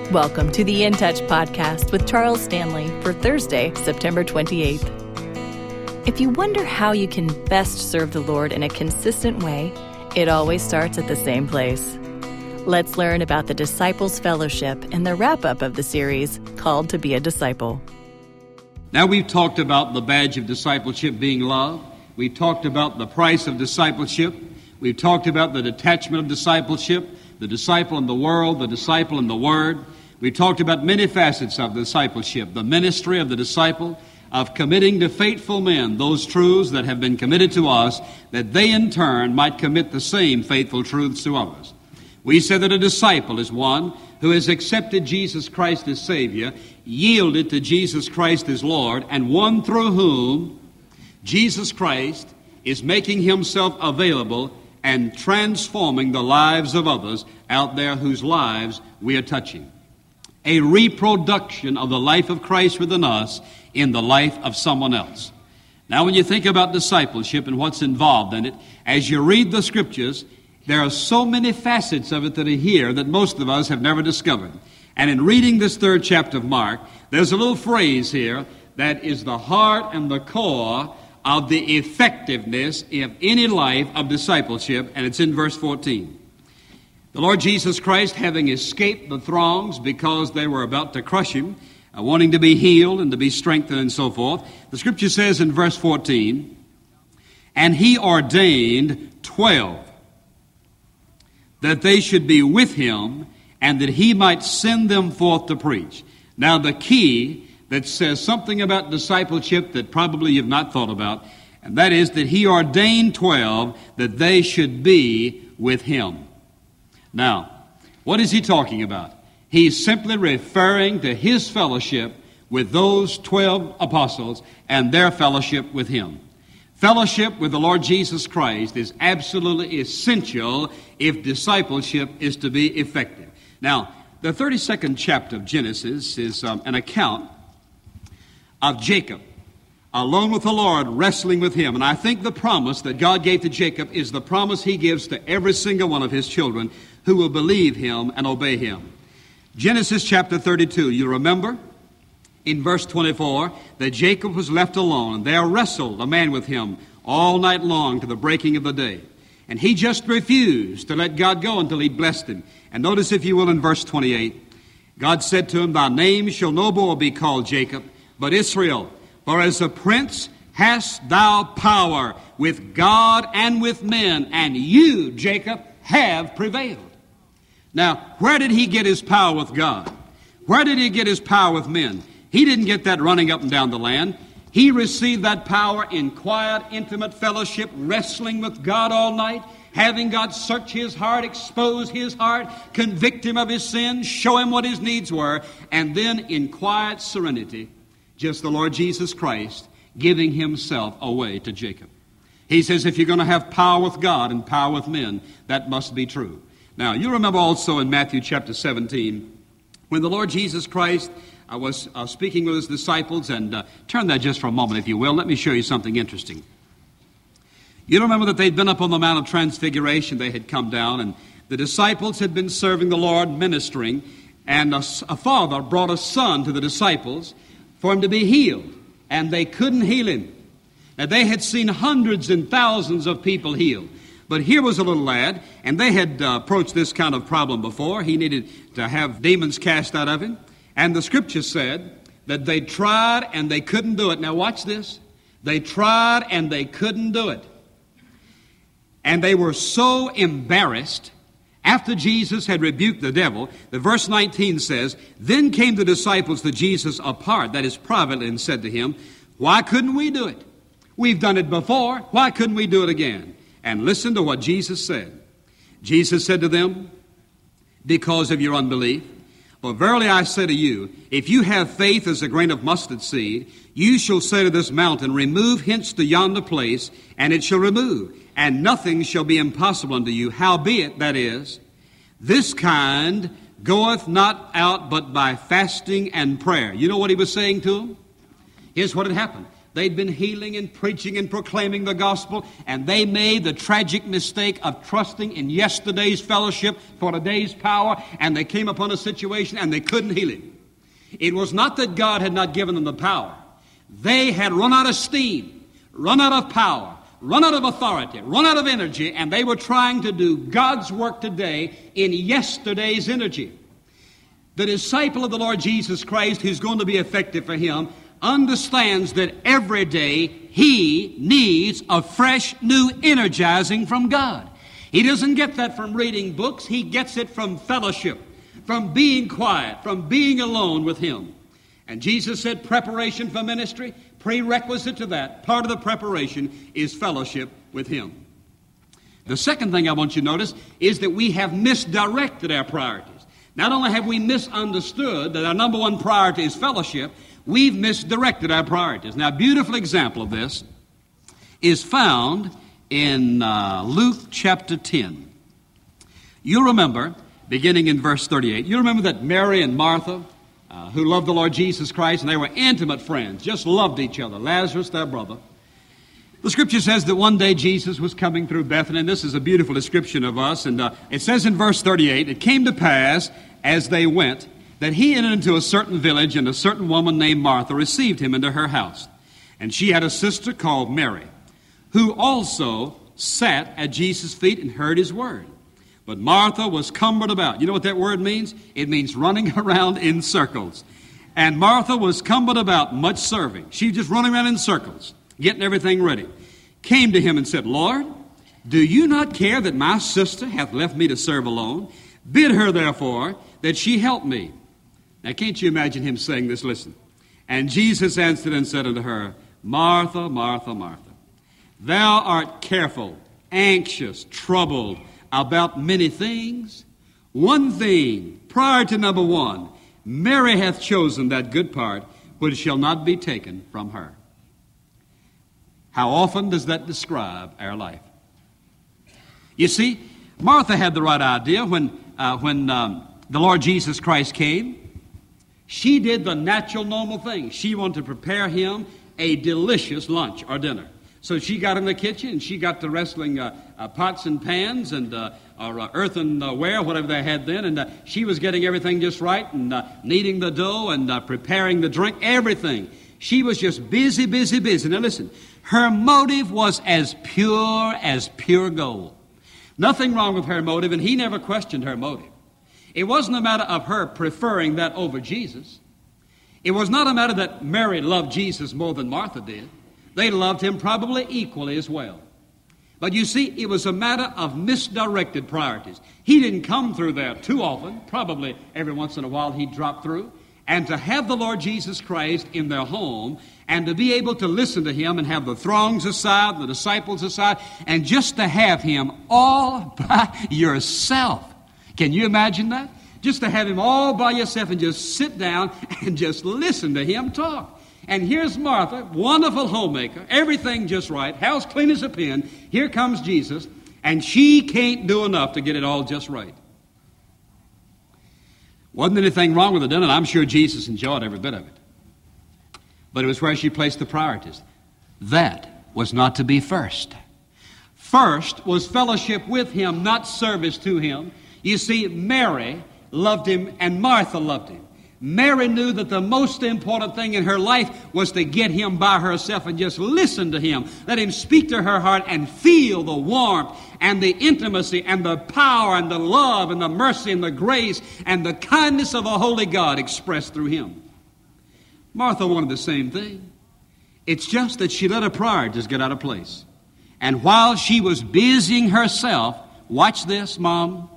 Welcome to the In Touch podcast with Charles Stanley for Thursday, September 28th. If you wonder how you can best serve the Lord in a consistent way, it always starts at the same place. Let's learn about the Disciples Fellowship in the wrap-up of the series, Called to be a Disciple. Now we've talked about the badge of discipleship being love. We've talked about the price of discipleship. We've talked about the detachment of discipleship, the disciple in the world, the disciple in the Word. We've talked about many facets of discipleship, the ministry of the disciple, of committing to faithful men those truths that have been committed to us, that they in turn might commit the same faithful truths to others. We said that a disciple is one who has accepted Jesus Christ as Savior, yielded to Jesus Christ as Lord, and one through whom Jesus Christ is making himself available and transforming the lives of others out there whose lives we are touching. A reproduction of the life of Christ within us in the life of someone else. Now, when you think about discipleship and what's involved in it, as you read the Scriptures, there are so many facets of it that are here that most of us have never discovered. And in reading this third chapter of Mark, there's a little phrase here that is the heart and the core of the effectiveness of any life of discipleship, and it's in verse 14. The Lord Jesus Christ, having escaped the throngs because they were about to crush him, wanting to be healed and to be strengthened and so forth, the Scripture says in verse 14, and he ordained 12, that they should be with him, and that he might send them forth to preach. Now the key that says something about discipleship that probably you've not thought about, and that is that he ordained 12 that they should be with him. Now, what is he talking about? He's simply referring to his fellowship with those 12 apostles and their fellowship with him. Fellowship with the Lord Jesus Christ is absolutely essential if discipleship is to be effective. Now, the 32nd chapter of Genesis is an account of Jacob, alone with the Lord, wrestling with him. And I think the promise that God gave to Jacob is the promise he gives to every single one of his children who will believe him and obey him. Genesis chapter 32, you remember in verse 24 that Jacob was left alone, and there wrestled a man with him all night long to the breaking of the day. And he just refused to let God go until he blessed him. And notice, if you will, in verse 28, God said to him, thy name shall no more be called Jacob, but Israel. For as a prince hast thou power with God and with men, and you, Jacob, have prevailed. Now, where did he get his power with God? Where did he get his power with men? He didn't get that running up and down the land. He received that power in quiet, intimate fellowship, wrestling with God all night, having God search his heart, expose his heart, convict him of his sins, show him what his needs were, and then in quiet serenity, just the Lord Jesus Christ giving himself away to Jacob. He says if you're going to have power with God and power with men, that must be true. Now, you remember also in Matthew chapter 17, when the Lord Jesus Christ was speaking with his disciples, and turn that just for a moment, if you will. Let me show you something interesting. You remember that they'd been up on the Mount of Transfiguration. They had come down, and the disciples had been serving the Lord, ministering, and a father brought a son to the disciples for him to be healed, and they couldn't heal him. Now, they had seen hundreds and thousands of people healed. But here was a little lad, and they had approached this kind of problem before. He needed to have demons cast out of him. And the Scripture said that they tried and they couldn't do it. Now watch this. They tried and they couldn't do it. And they were so embarrassed after Jesus had rebuked the devil, the verse 19 says, then came the disciples to Jesus apart, that is privately, and said to him, why couldn't we do it? We've done it before. Why couldn't we do it again? And listen to what Jesus said. Jesus said to them, because of your unbelief. For verily I say to you, if you have faith as a grain of mustard seed, you shall say to this mountain, remove hence to yonder place, and it shall remove. And nothing shall be impossible unto you. Howbeit, that is, this kind goeth not out but by fasting and prayer. You know what he was saying to them? Here's what had happened. They'd been healing and preaching and proclaiming the gospel, and they made the tragic mistake of trusting in yesterday's fellowship for today's power, and they came upon a situation and they couldn't heal it. It was not that God had not given them the power. They had run out of steam, run out of power, run out of authority, run out of energy, and they were trying to do God's work today in yesterday's energy. The disciple of the Lord Jesus Christ, who's going to be effective for him, understands that every day he needs a fresh, new energizing from God. He doesn't get that from reading books. He gets it from fellowship, from being quiet, from being alone with him. And Jesus said preparation for ministry, prerequisite to that, part of the preparation is fellowship with him. The second thing I want you to notice is that we have misdirected our priorities. Not only have we misunderstood that our number one priority is fellowship, we've misdirected our priorities. Now, a beautiful example of this is found in Luke chapter 10. You'll remember, beginning in verse 38, you remember that Mary and Martha, who loved the Lord Jesus Christ, and they were intimate friends, just loved each other. Lazarus, their brother. The Scripture says that one day Jesus was coming through Bethany, and this is a beautiful description of us. And it says in verse 38, it came to pass as they went that he entered into a certain village, and a certain woman named Martha received him into her house. And she had a sister called Mary, who also sat at Jesus' feet and heard his word. But Martha was cumbered about. You know what that word means? It means running around in circles. And Martha was cumbered about much serving. She was just running around in circles, getting everything ready. Came to him and said, Lord, do you not care that my sister hath left me to serve alone? Bid her, therefore, that she help me. Now, can't you imagine him saying this? Listen. And Jesus answered and said unto her, Martha, Martha, Martha, thou art careful, anxious, troubled about many things. One thing, prior to number one, Mary hath chosen that good part which shall not be taken from her. How often does that describe our life? You see, Martha had the right idea when the Lord Jesus Christ came. She did the natural, normal thing. She wanted to prepare him a delicious lunch or dinner. So she got in the kitchen and she got to wrestling pots and pans and or earthenware, whatever they had then, and she was getting everything just right and kneading the dough and preparing the drink, everything. She was just busy, busy, busy. Now listen, her motive was as pure gold. Nothing wrong with her motive, and he never questioned her motive. It wasn't a matter of her preferring that over Jesus. It was not a matter that Mary loved Jesus more than Martha did. They loved him probably equally as well. But you see, it was a matter of misdirected priorities. He didn't come through there too often. Probably every once in a while he'd drop through. And to have the Lord Jesus Christ in their home and to be able to listen to him and have the throngs aside, the disciples aside, and just to have him all by yourself. Can you imagine that? Just to have him all by yourself and just sit down and just listen to him talk. And here's Martha, wonderful homemaker, everything just right, house clean as a pin. Here comes Jesus, and she can't do enough to get it all just right. Wasn't anything wrong with the dinner, and I'm sure Jesus enjoyed every bit of it. But it was where she placed the priorities. That was not to be first. First was fellowship with him, not service to him. You see, Mary loved him and Martha loved him. Mary knew that the most important thing in her life was to get him by herself and just listen to him. Let him speak to her heart and feel the warmth and the intimacy and the power and the love and the mercy and the grace and the kindness of a holy God expressed through him. Martha wanted the same thing. It's just that she let her priorities get out of place. And while she was busying herself, watch this, Mom,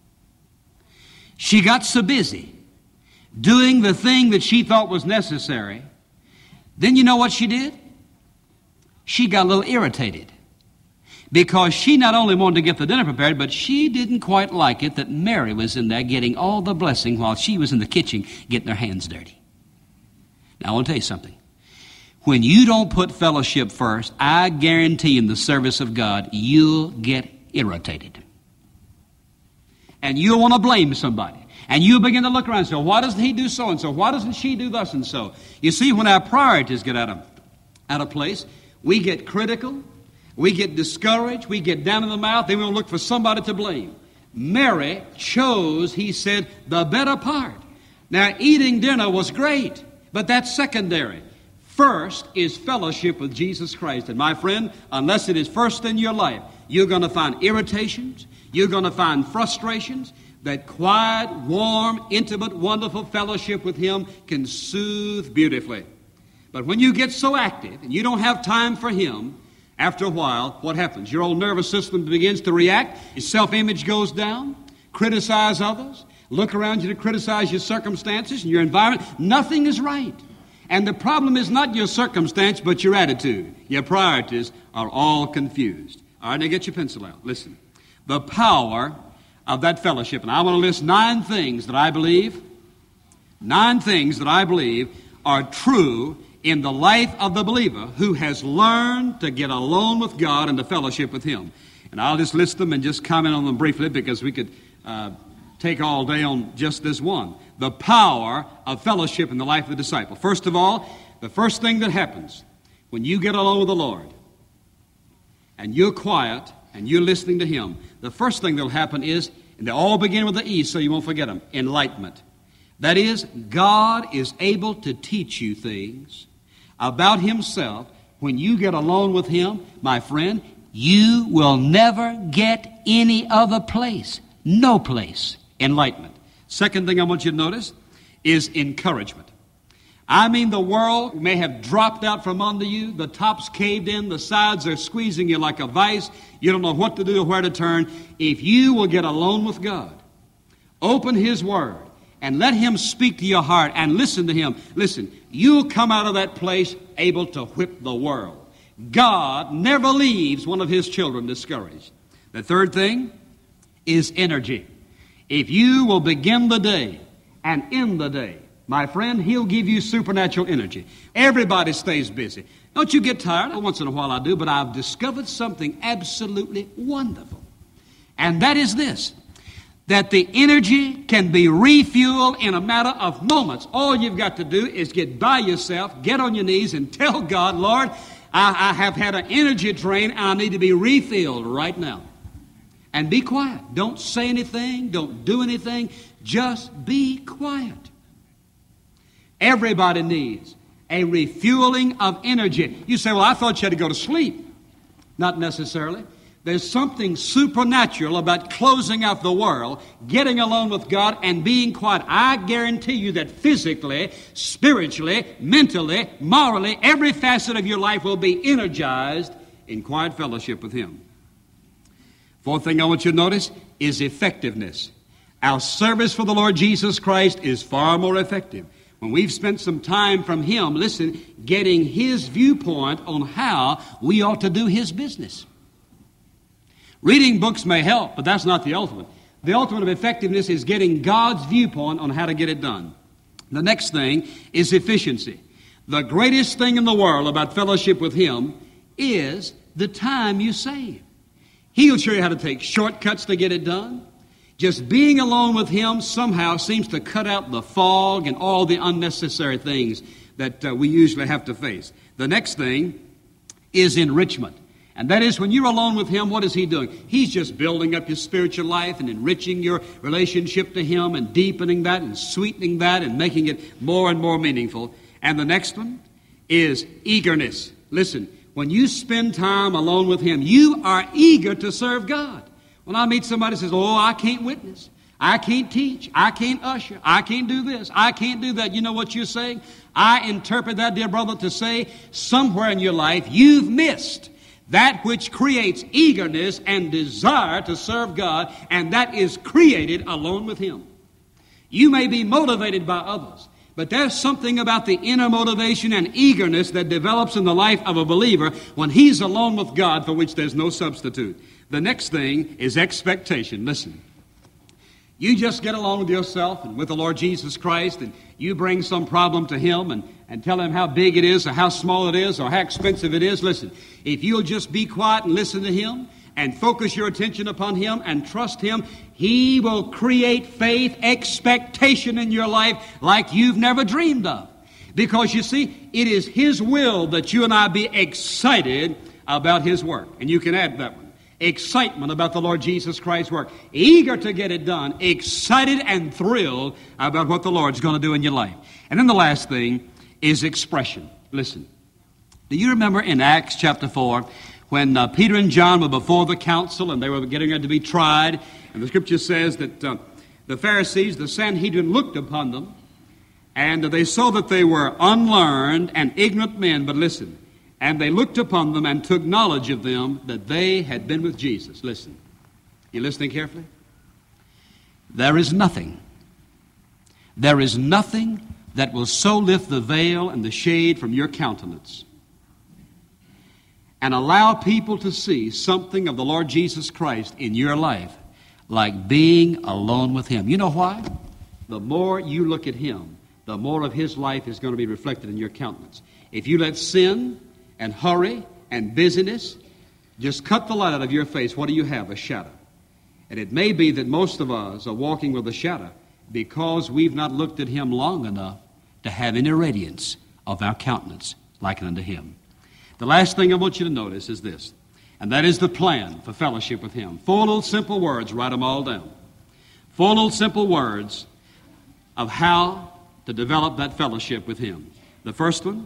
she got so busy doing the thing that she thought was necessary. Then you know what she did? She got a little irritated because she not only wanted to get the dinner prepared, but she didn't quite like it that Mary was in there getting all the blessing while she was in the kitchen getting her hands dirty. Now I want to tell you something. When you don't put fellowship first, I guarantee in the service of God, you'll get irritated. And you'll want to blame somebody. And you begin to look around and say, why doesn't he do so-and-so? Why doesn't she do thus and so? You see, when our priorities get out of at a place, we get critical, we get discouraged, we get down in the mouth, then we'll look for somebody to blame. Mary chose, he said, the better part. Now, eating dinner was great, but that's secondary. First is fellowship with Jesus Christ. And my friend, unless it is first in your life, you're going to find irritations, you're going to find frustrations. That quiet, warm, intimate, wonderful fellowship with Him can soothe beautifully. But when you get so active and you don't have time for Him, after a while, what happens? Your old nervous system begins to react. Your self-image goes down. Criticize others. Look around you to criticize your circumstances and your environment. Nothing is right. And the problem is not your circumstance, but your attitude. Your priorities are all confused. All right, now get your pencil out. Listen. The power of that fellowship. And I want to list 9 things that I believe are true in the life of the believer who has learned to get alone with God and to fellowship with Him. And I'll just list them and just comment on them briefly because we could take all day on just this one. The power of fellowship in the life of the disciple. First of all, the first thing that happens when you get alone with the Lord and you're quiet and you're listening to Him, the first thing that will happen is, and they all begin with the E so you won't forget them, enlightenment. That is, God is able to teach you things about Himself. When you get alone with Him, my friend, you will never get any other place. No place. Enlightenment. Second thing I want you to notice is encouragement. I mean, the world may have dropped out from under you. The top's caved in. The sides are squeezing you like a vice. You don't know what to do or where to turn. If you will get alone with God, open His Word, and let Him speak to your heart and listen to Him. Listen, you'll come out of that place able to whip the world. God never leaves one of His children discouraged. The third thing is energy. If you will begin the day and end the day, my friend, He'll give you supernatural energy. Everybody stays busy. Don't you get tired? Once in a while I do, but I've discovered something absolutely wonderful. And that is this, that the energy can be refueled in a matter of moments. All you've got to do is get by yourself, get on your knees, and tell God, Lord, I have had an energy drain, and I need to be refilled right now. And be quiet. Don't say anything. Don't do anything. Just be quiet. Everybody needs a refueling of energy. You say, well, I thought you had to go to sleep. Not necessarily. There's something supernatural about closing out the world, getting alone with God, and being quiet. I guarantee you that physically, spiritually, mentally, morally, every facet of your life will be energized in quiet fellowship with Him. Fourth thing I want you to notice is effectiveness. Our service for the Lord Jesus Christ is far more effective when we've spent some time from Him, listen, getting His viewpoint on how we ought to do His business. Reading books may help, but that's not the ultimate. The ultimate of effectiveness is getting God's viewpoint on how to get it done. The next thing is efficiency. The greatest thing in the world about fellowship with Him is the time you save. He'll show you how to take shortcuts to get it done. Just being alone with Him somehow seems to cut out the fog and all the unnecessary things that we usually have to face. The next thing is enrichment. And that is when you're alone with Him, what is He doing? He's just building up your spiritual life and enriching your relationship to Him and deepening that and sweetening that and making it more and more meaningful. And the next one is eagerness. Listen, when you spend time alone with Him, you are eager to serve God. When I meet somebody who says, oh, I can't witness, I can't teach, I can't usher, I can't do this, I can't do that. You know what you're saying? I interpret that, dear brother, to say somewhere in your life you've missed that which creates eagerness and desire to serve God, and that is created alone with Him. You may be motivated by others, but there's something about the inner motivation and eagerness that develops in the life of a believer when he's alone with God, for which there's no substitute. The next thing is expectation. Listen, you just get along with yourself and with the Lord Jesus Christ, and you bring some problem to Him and tell Him how big it is or how small it is or how expensive it is. Listen, if you'll just be quiet and listen to Him and focus your attention upon Him and trust Him, He will create faith, expectation in your life like you've never dreamed of. Because you see, it is His will that you and I be excited about His work. And you can add that one. Excitement about the Lord Jesus Christ's work. Eager to get it done. Excited and thrilled about what the Lord's going to do in your life. And then the last thing is expression. Listen. Do you remember in Acts chapter 4 when Peter and John were before the council and they were getting ready to be tried? And the Scripture says that the Pharisees, the Sanhedrin, looked upon them and they saw that they were unlearned and ignorant men. But listen, and they looked upon them and took knowledge of them that they had been with Jesus. Listen. You listening carefully? There is nothing that will so lift the veil and the shade from your countenance and allow people to see something of the Lord Jesus Christ in your life like being alone with Him. You know why? The more you look at Him, the more of His life is going to be reflected in your countenance. If you let sin and hurry and busyness just cut the light out of your face, what do you have? A shadow. And it may be that most of us are walking with a shadow because we've not looked at Him long enough to have any radiance of our countenance like unto Him. The last thing I want you to notice is this, and that is the plan for fellowship with Him. 4 little simple words, write them all down. 4 little simple words of how to develop that fellowship with Him. The first one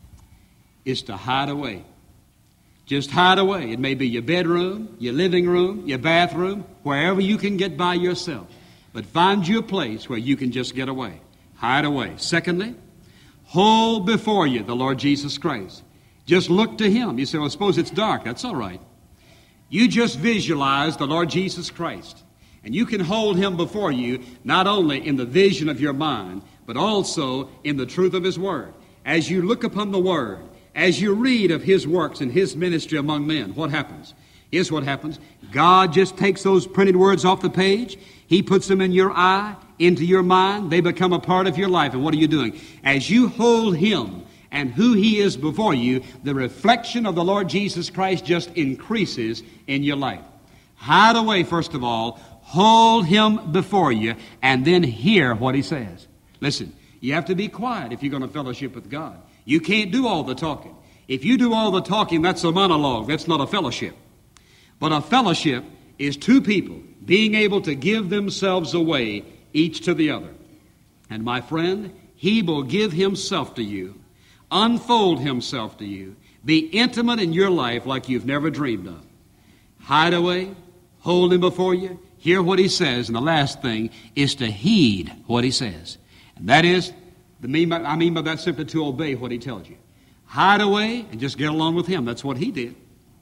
is to hide away. Just hide away. It may be your bedroom, your living room, your bathroom, wherever you can get by yourself. But find you a place where you can just get away. Hide away. Secondly, hold before you the Lord Jesus Christ. Just look to Him. You say, well, suppose it's dark. That's all right. You just visualize the Lord Jesus Christ. And you can hold Him before you, not only in the vision of your mind, but also in the truth of His Word. As you look upon the Word, as you read of His works and His ministry among men, what happens? Here's what happens. God just takes those printed words off the page. He puts them in your eye, into your mind. They become a part of your life. And what are you doing? As you hold Him and who He is before you, the reflection of the Lord Jesus Christ just increases in your life. Hide away, first of all. Hold Him before you, and then hear what He says. Listen, you have to be quiet if you're going to fellowship with God. You can't do all the talking. If you do all the talking, that's a monologue. That's not a fellowship. But a fellowship is two people being able to give themselves away, each to the other. And my friend, He will give Himself to you, unfold Himself to you, be intimate in your life like you've never dreamed of. Hide away, hold Him before you, hear what He says, and the last thing is to heed what He says. And that is, I mean by that simply to obey what He tells you. Hide away and just get along with Him. That's what He did.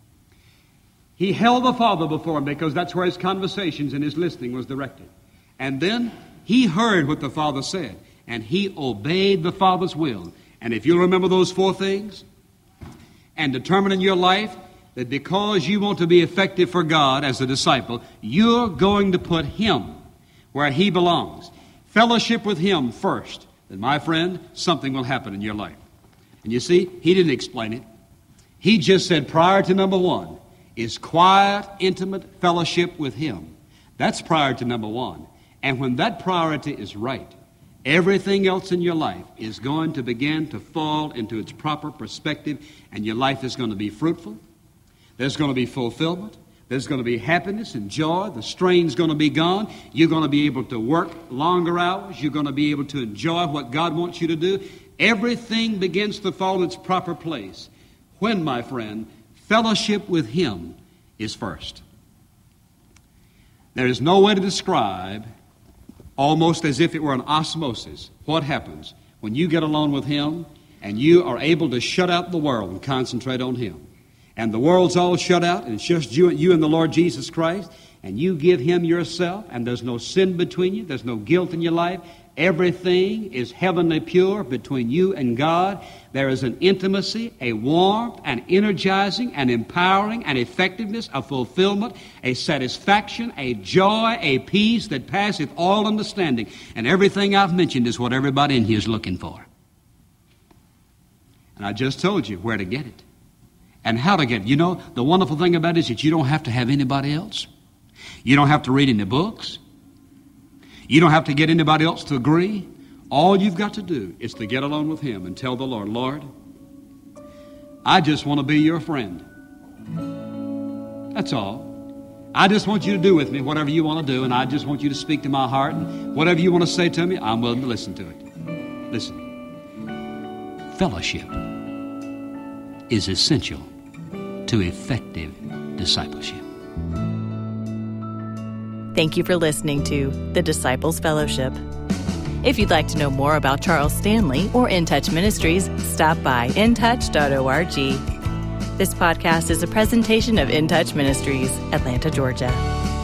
He held the Father before Him because that's where His conversations and His listening was directed. And then He heard what the Father said, and He obeyed the Father's will. And if you'll remember those 4 things and determine in your life that because you want to be effective for God as a disciple, you're going to put Him where He belongs. Fellowship with Him first. Then, my friend, something will happen in your life. And you see, He didn't explain it. He just said priority number 1 is quiet, intimate fellowship with Him. That's priority number 1. And when that priority is right, everything else in your life is going to begin to fall into its proper perspective, and your life is going to be fruitful. There's going to be fulfillment. There's going to be happiness and joy. The strain's going to be gone. You're going to be able to work longer hours. You're going to be able to enjoy what God wants you to do. Everything begins to fall in its proper place when, my friend, fellowship with Him is first. There is no way to describe, almost as if it were an osmosis, what happens when you get alone with Him and you are able to shut out the world and concentrate on Him. And the world's all shut out, and it's just you and the Lord Jesus Christ, and you give Him yourself, and there's no sin between you, there's no guilt in your life. Everything is heavenly pure between you and God. There is an intimacy, a warmth, an energizing, an empowering, an effectiveness, a fulfillment, a satisfaction, a joy, a peace that passeth all understanding. And everything I've mentioned is what everybody in here is looking for. And I just told you where to get it and how to get it. You know, the wonderful thing about it is that you don't have to have anybody else. You don't have to read any books. You don't have to get anybody else to agree. All you've got to do is to get alone with Him and tell the Lord, Lord, I just want to be your friend. That's all. I just want you to do with me whatever you want to do, and I just want you to speak to my heart, and whatever you want to say to me, I'm willing to listen to it. Listen, fellowship is essential to effective discipleship. Thank you for listening to The Disciples Fellowship. If you'd like to know more about Charles Stanley or In Touch Ministries, stop by intouch.org. This podcast is a presentation of In Touch Ministries, Atlanta, Georgia.